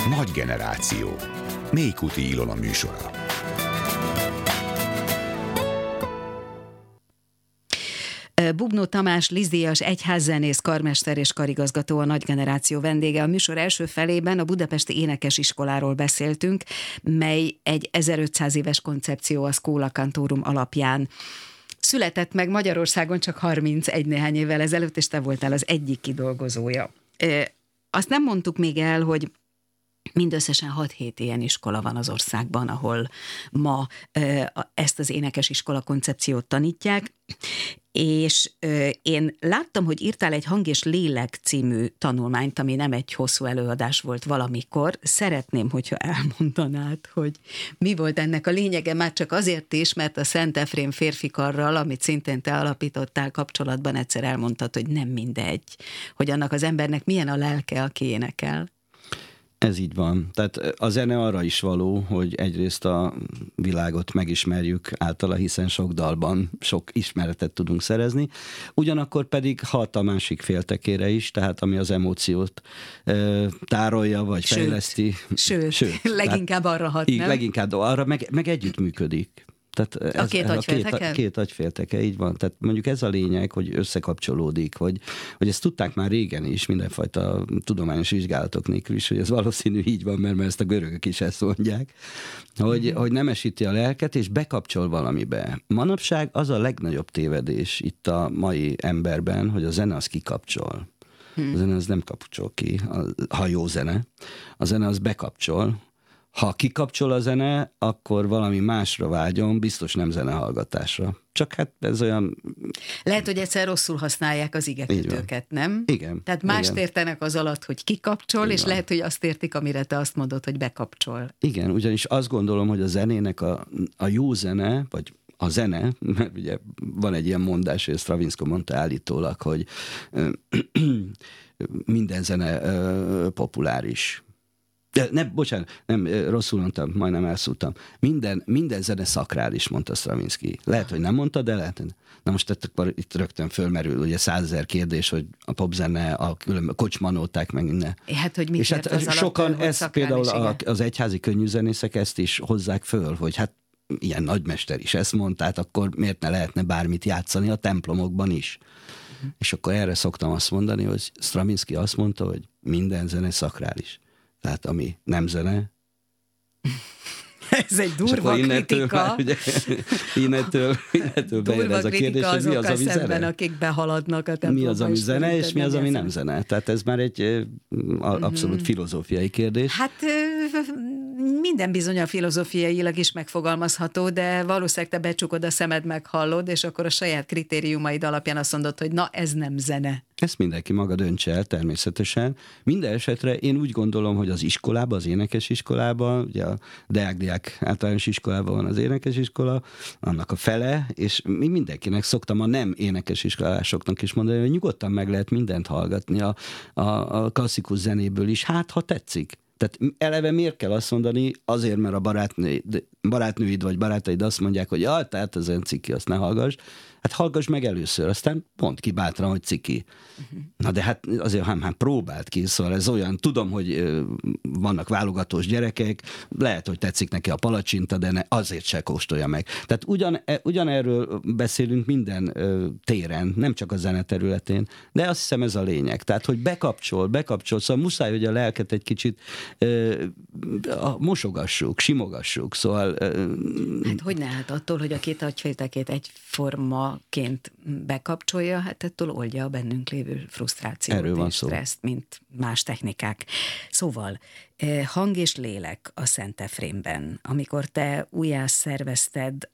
Nagy generáció. Mélykuti Ilona műsora. Bubnó Tamás Lizdíjas egyházzenész, karmester és karigazgató a Nagy generáció vendége. A műsor első felében a budapesti énekesiskoláról beszéltünk, mely egy 1500 éves koncepció a Schola Cantorum alapján. Született meg Magyarországon csak 31 néhány évvel ezelőtt, és te voltál az egyik kidolgozója. Azt nem mondtuk még el, hogy mindösszesen 6-7 ilyen iskola van az országban, ahol ma ezt az énekesiskola koncepciót tanítják, és én láttam, hogy írtál egy Hang és Lélek című tanulmányt, ami nem egy hosszú előadás volt valamikor. Szeretném, hogyha elmondanád, hogy mi volt ennek a lényege, már csak azért is, mert a Szent Efrém férfikarral, amit szintén te alapítottál kapcsolatban, egyszer elmondtad, hogy nem mindegy, hogy annak az embernek milyen a lelke, aki énekel. Ez így van. Tehát a zene arra is való, hogy egyrészt a világot megismerjük általa, hiszen sok dalban sok ismeretet tudunk szerezni, ugyanakkor pedig hat a másik féltekére is, tehát ami az emóciót tárolja, vagy fejleszti. Sőt, leginkább arra hat, nem? Leginkább arra, meg együttműködik. Tehát a két agyfélteke? Két agyfélteke, így van. Tehát mondjuk ez a lényeg, hogy összekapcsolódik, hogy ezt tudták már régen is, mindenfajta tudományos vizsgálatok nélkül is, hogy ez valószínű így van, mert ezt a görögök is ezt mondják, hogy nemesíti a lelket, és bekapcsol valamibe. Manapság az a legnagyobb tévedés itt a mai emberben, hogy a zene az kikapcsol. A zene az nem kapcsol ki, ha jó zene. A zene az bekapcsol. Ha kikapcsol a zene, akkor valami másra vágyom, biztos nem zenehallgatásra. Csak hát ez olyan... Lehet, hogy egyszer rosszul használják az igekötőket, nem? Igen. Tehát mást értenek az alatt, hogy kikapcsol, és lehet, hogy azt értik, amire te azt mondod, hogy bekapcsol. Igen, ugyanis azt gondolom, hogy a zenének a jó zene, vagy a zene, mert ugye van egy ilyen mondás, hogy Stravinsky mondta állítólag, hogy minden zene populáris. Nem, rosszul mondtam, majdnem elszúrtam. Minden zene szakrális, mondta Stravinsky. Lehet, hogy nem mondta, de lehet. Na most akkor itt rögtön fölmerül, ugye 100 000 kérdés, hogy a popzene, a kocsmanóták, meg minden. Hát, hogy mit és ért az sokan ezt például az egyházi könnyűzenészek ezt is hozzák föl, hogy hát ilyen nagymester is ezt mondta, hát akkor miért ne lehetne bármit játszani a templomokban is. És akkor erre szoktam azt mondani, hogy Stravinsky azt mondta, hogy minden zene szakrális. Tehát ami nem zene. Ez egy durva kritika. Innentől bejön ez a kérdés, hogy mi az, ami zene. Akik behaladnak a templomba. Mi az, ami zene, és mi az, ami nem zene. Tehát ez már egy abszolút filozófiai kérdés. Hát minden bizonnyal filozófiailag is megfogalmazható, de valószínűleg te becsukod a szemed, meghallod, és akkor a saját kritériumaid alapján azt mondod, hogy na, ez nem zene. Ezt mindenki maga döntse el, természetesen. Minden esetre én úgy gondolom, hogy az iskolában, az énekesiskolában, ugye a Deák általános iskolában van az énekesiskola, annak a fele, és mindenkinek szoktam a nem énekesiskolásoknak is mondani, hogy nyugodtan meg lehet mindent hallgatni a klasszikus zenéből is, hát ha tetszik. Tehát eleve miért kell azt mondani, azért, mert a barátnőid vagy barátaid azt mondják, hogy jaj, tehát ez olyan ciki, azt ne hallgass. Hát hallgass meg először, aztán mondd ki bátran, hogy ciki. Na de hát azért hát próbáld ki, szóval ez olyan, tudom, hogy vannak válogatós gyerekek, lehet, hogy tetszik neki a palacsinta, de azért se kóstolja meg. Tehát ugyanerről beszélünk minden téren, nem csak a zene területén, de azt hiszem ez a lényeg. Tehát, hogy bekapcsol, szóval muszáj, hogy a lelket egy kicsit mosogassuk, simogassuk, szóval... Hát hogy ne, hát attól, hogy a két agyféltekét egyformaként bekapcsolja, hát ettől oldja a bennünk lévő frusztrációt és stresszt, mint más technikák. Szóval, hang és lélek a Szent Efrémben. Amikor te újjá szervezted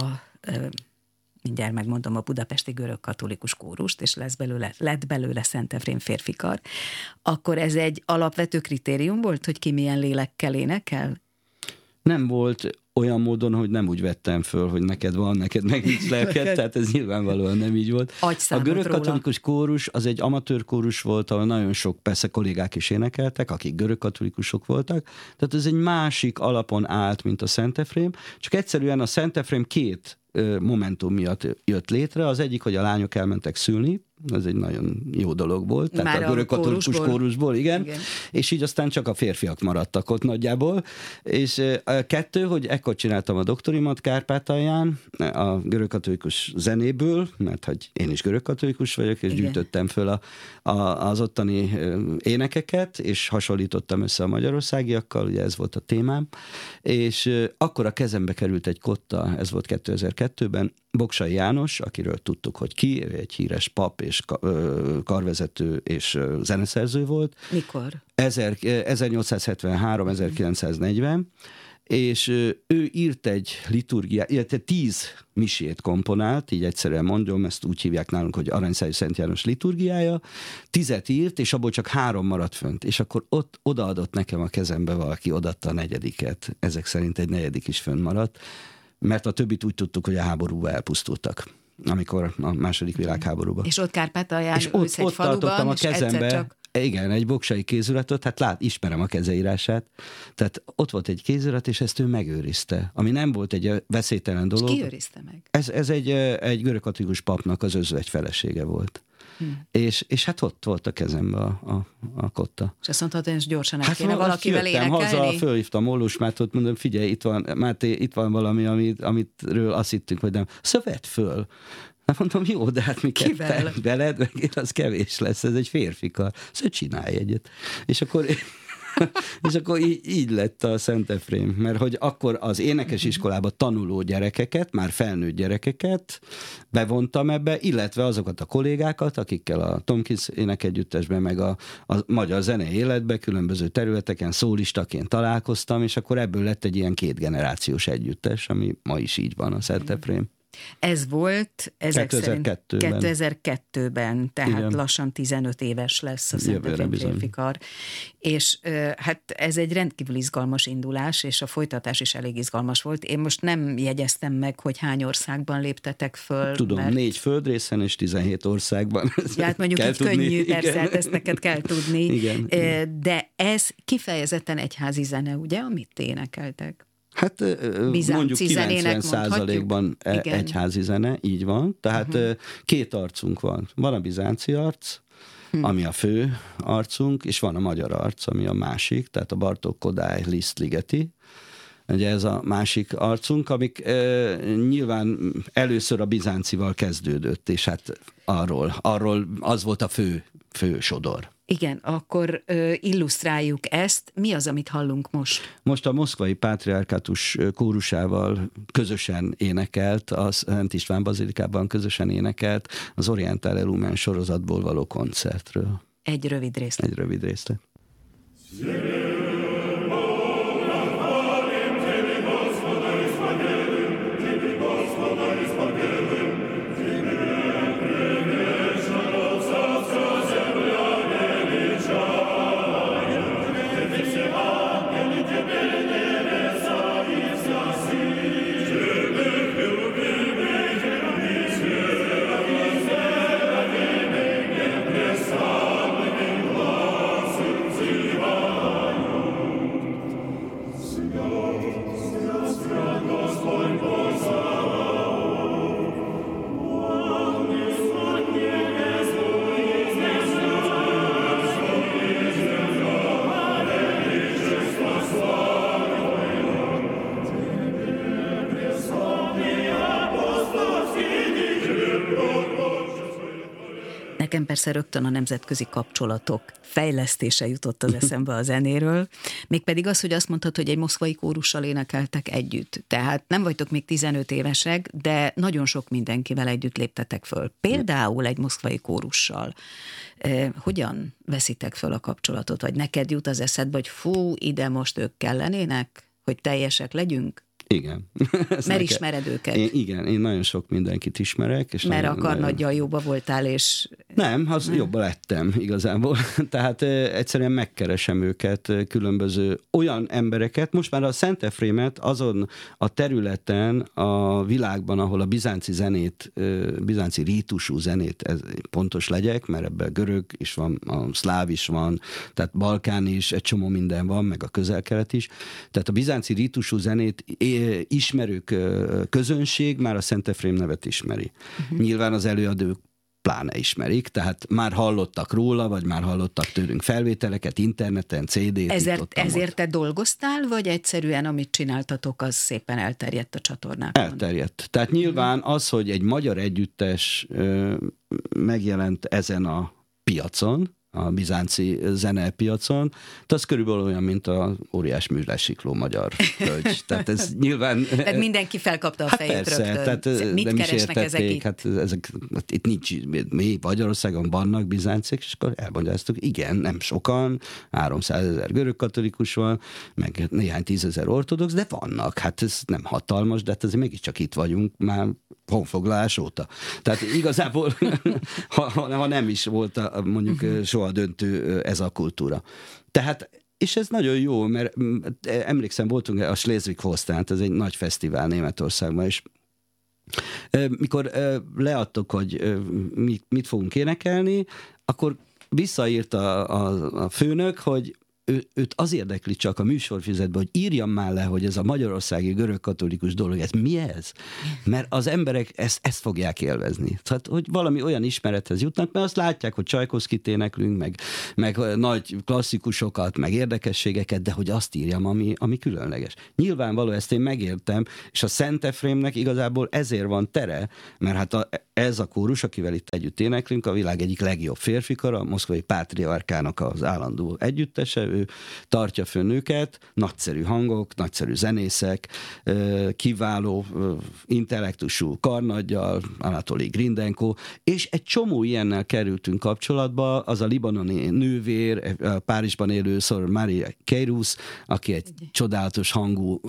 mindjárt megmondom, a budapesti görög-katolikus kórust, és lett belőle Szent Efrém férfikar, akkor ez egy alapvető kritérium volt, hogy ki milyen lélekkel énekel? Nem volt olyan módon, hogy nem úgy vettem föl, hogy neked van, neked meg nincs lelked, tehát ez nyilvánvalóan nem így volt. A görög-katolikus kórus az egy amatőr kórus volt, ahol nagyon sok, persze kollégák is énekeltek, akik görög-katolikusok voltak, tehát ez egy másik alapon állt, mint a Szent Efrém, csak egyszerűen a Szent Efrém két momentum miatt jött létre. Az egyik, hogy a lányok elmentek szülni, ez egy nagyon jó dolog volt. Tehát már a görögkatolikus kórusból, igen. És így aztán csak a férfiak maradtak ott nagyjából. És 2, hogy ekkor csináltam a doktorimat Kárpátalján, a görögkatolikus zenéből, mert hogy én is görögkatolikus vagyok, és gyűjtöttem föl az ottani énekeket, és hasonlítottam össze a magyarországiakkal, ugye ez volt a témám, és akkor a kezembe került egy kotta, ez volt 2002-ben, Bogsay János, akiről tudtuk, hogy ki, egy híres pap és karvezető és zeneszerző volt. Mikor? 1873-1940, és ő írt egy liturgiát, illetve 10 misét komponált, így egyszerűen mondom, ezt úgy hívják nálunk, hogy Aranyszájú Szent János liturgiája, 10 írt, és abból csak 3 maradt fönt, és akkor ott odaadott nekem a kezembe valaki, odaadta a 4. Ezek szerint egy 4. is fönn maradt, mert a többit úgy tudtuk, hogy a háborúba elpusztultak, amikor a második világháborúban. És ott Kárpátalján és ott tartottam a kezembe, csak... igen, egy bogsay kéziratot, hát ismerem a kezeírását, tehát ott volt egy kézirat, és ezt ő megőrizte, ami nem volt egy veszélytelen dolog. És ki őrizte meg? Ez egy görögkatolikus papnak az özvegy felesége volt. És hát ott volt a kezembe a kotta. És azt mondtad, hogy gyorsan el kéne valakivel énekelni? Haza, fölhívtam Mollusmát, ott mondom, figyelj, Máté, itt van valami, amitről azt hittünk, hogy nem. Szóval vedd föl. Mondom, jó, de hát mi ketten veled, meg az kevés lesz, ez egy férfikar. Szóval csinálj egyet. És akkor így lett a Szent Efrém, mert hogy akkor az énekes iskolába tanuló gyerekeket, már felnőtt gyerekeket bevontam ebbe, illetve azokat a kollégákat, akikkel a Tomkins énekegyüttesben, meg a magyar zenei életben különböző területeken szólistaként találkoztam, és akkor ebből lett egy ilyen 2 generációs együttes, ami ma is így van a Szent Efrém. Ez volt 2002-ben, tehát igen. Lassan 15 éves lesz a Szent Efrém férfikar. És hát ez egy rendkívül izgalmas indulás, és a folytatás is elég izgalmas volt. Én most nem jegyeztem meg, hogy hány országban léptetek föl. Tudom, mert... 4 földrészen és 17 országban. Ja, hát mondjuk így tudni. Könnyű, persze, hát ezt neked kell tudni. Igen. De ez kifejezetten egyházi zene, ugye, amit énekeltek? Hát mondjuk 90%-ban egyházi zene, így van. Tehát 2 arcunk van. Van a bizánci arc, ami a fő arcunk, és van a magyar arc, ami a másik, tehát a Bartók, Kodály, Liszt, Ligeti. Ugye ez a másik arcunk, amik nyilván először a bizáncival kezdődött, és hát arról az volt a fő sodor. Igen, akkor illusztráljuk ezt. Mi az, amit hallunk most? Most a moszkvai pátriárkátus kórusával közösen énekelt, a Szent István bazilikában közösen énekelt az Oriental Lumen sorozatból való koncertről. Egy rövid részlet. Nekem persze rögtön a nemzetközi kapcsolatok fejlesztése jutott az eszembe a zenéről, mégpedig az, hogy azt mondtad, hogy egy moszkvai kórussal énekeltek együtt. Tehát nem vagytok még 15 évesek, de nagyon sok mindenkivel együtt léptetek föl. Például egy moszkvai kórussal. Hogyan veszitek föl a kapcsolatot? Vagy neked jut az eszedbe, hogy fú, ide most ők kellenének, hogy teljesek legyünk? Igen. Mert ismered őket. Én nagyon sok mindenkit ismerek. És mert a Karnaggyal jóba voltál, és... Nem, jobba lettem igazából. Tehát egyszerűen megkeresem őket, különböző olyan embereket. Most már a Szent Efrémet azon a területen a világban, ahol a bizánci zenét, bizánci rítusú zenét, ez pontos legyek, mert ebben görög is van, a szláv is van, tehát balkán is, egy csomó minden van, meg a közel-kelet is. Tehát a bizánci rítusú zenét ismerők közönség már a Szent Efrém nevet ismeri. Nyilván az előadók pláne ismerik, tehát már hallottak róla, vagy már hallottak tőlünk felvételeket, interneten, CD-t. Ezért te dolgoztál, vagy egyszerűen amit csináltatok, az szépen elterjedt a csatornákon? Elterjedt. Tehát nyilván az, hogy egy magyar együttes megjelent ezen a piacon, a bizánci zenepiacon, az körülbelül olyan, mint a óriás műlesikló magyar hölgy. Tehát ez nyilván... Tehát mindenki felkapta a fejét persze, rögtön. Tehát mit keresnek ezek itt? Hát itt nincs, mi Magyarországon vannak bizánciek, és akkor elmagyaráztuk, igen, nem sokan, 300 000 görög katolikus van, meg néhány 10 000 ortodox, de vannak. Hát ez nem hatalmas, de hát azért mégiscsak itt vagyunk már honfoglalás óta. Tehát igazából, ha nem is volt mondjuk soha döntő ez a kultúra. Tehát, és ez nagyon jó, mert emlékszem, voltunk a Schleswig-Holstein, ez egy nagy fesztivál Németországban, és mikor leadtuk, hogy mit fogunk énekelni, akkor visszaírt a főnök, hogy őt az érdekli csak a műsorfüzetben, hogy írjam már le, hogy ez a magyarországi görög-katolikus dolog, ez mi ez? Mert az emberek ezt fogják élvezni. Tehát, hogy valami olyan ismerethez jutnak, mert azt látják, hogy Csajkovszkit éneklünk, meg nagy klasszikusokat, meg érdekességeket, de hogy azt írjam, ami különleges. Nyilvánvaló, ezt én megértem, és a Szent Efrémnek igazából ezért van tere, mert hát ez a kórus, akivel itt együtt éneklünk, a világ egyik legjobb férfikara, a moszkvai pátriarkának az állandó együttese, ő tartja fönn őket, nagyszerű hangok, nagyszerű zenészek, kiváló intellektusú karnaggyal, Anatoli Grindenko, és egy csomó ilyennel kerültünk kapcsolatba, az a libanoni nővér, Párizsban élő Sor Maria Keirus, aki egy csodálatos hangú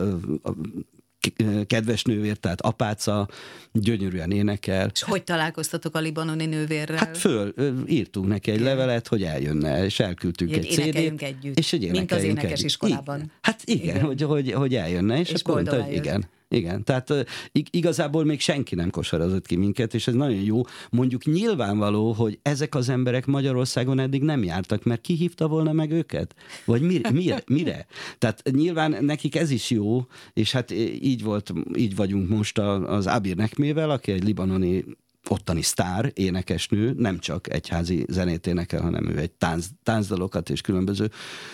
kedves nővér, tehát apáca, gyönyörűen énekel. És hogy találkoztatok a libanoni nővérrel? Hát írtunk neki egy levelet, hogy eljönne, és elküldtünk egy CD-t. Együtt, és mint az énekes iskolában. Igen. Hát igen. Hogy eljönne, és akkor mondta, hogy igen. Tehát igazából még senki nem kosarazott ki minket, és ez nagyon jó. Mondjuk nyilvánvaló, hogy ezek az emberek Magyarországon eddig nem jártak, mert ki hívta volna meg őket? Vagy mire? Tehát nyilván nekik ez is jó, és hát így vagyunk most az Abir Nekmével, aki egy libanoni ottani sztár, énekesnő, nem csak egyházi zenét énekel, hanem ő egy táncdalokat és különböző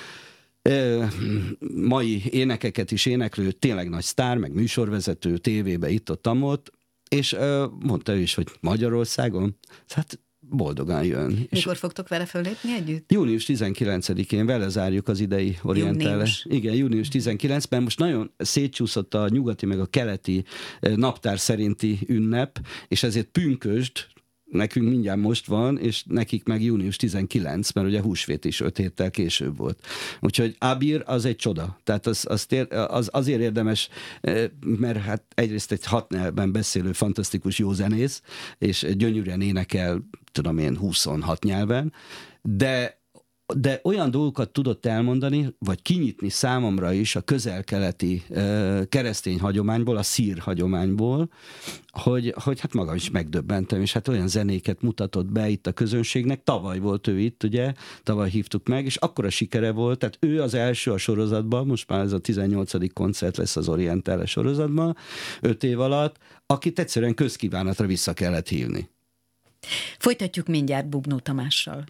mai énekeket is éneklő, tényleg nagy sztár, meg műsorvezető, tévébe itt-ott, és mondta ő is, hogy Magyarországon, hát boldogan jön. Mikor fogtok vele föllépni együtt? Június 19-én vele zárjuk az idei orientáles. Igen, június 19-ben most nagyon szétcsúszott a nyugati meg a keleti naptár szerinti ünnep, és ezért pünkösd nekünk mindjárt most van, és nekik meg június 19, mert ugye húsvét is 5 héttel később volt. Úgyhogy Abir az egy csoda. Tehát az azért érdemes, mert hát egyrészt egy 6 nyelven beszélő fantasztikus jó zenész, és gyönyörűen énekel, tudom én, 26 nyelven, de olyan dolgokat tudott elmondani, vagy kinyitni számomra is a közel-keleti keresztény hagyományból, a szír hagyományból, hogy hát magam is megdöbbentem, és hát olyan zenéket mutatott be itt a közönségnek. Tavaly volt ő itt, ugye, tavaly hívtuk meg, és akkora sikere volt, tehát ő az első a sorozatban, most már ez a 18. koncert lesz az orientális sorozatban, 5 év alatt, akit egyszerűen közkívánatra vissza kellett hívni. Folytatjuk mindjárt Bubnó Tamással.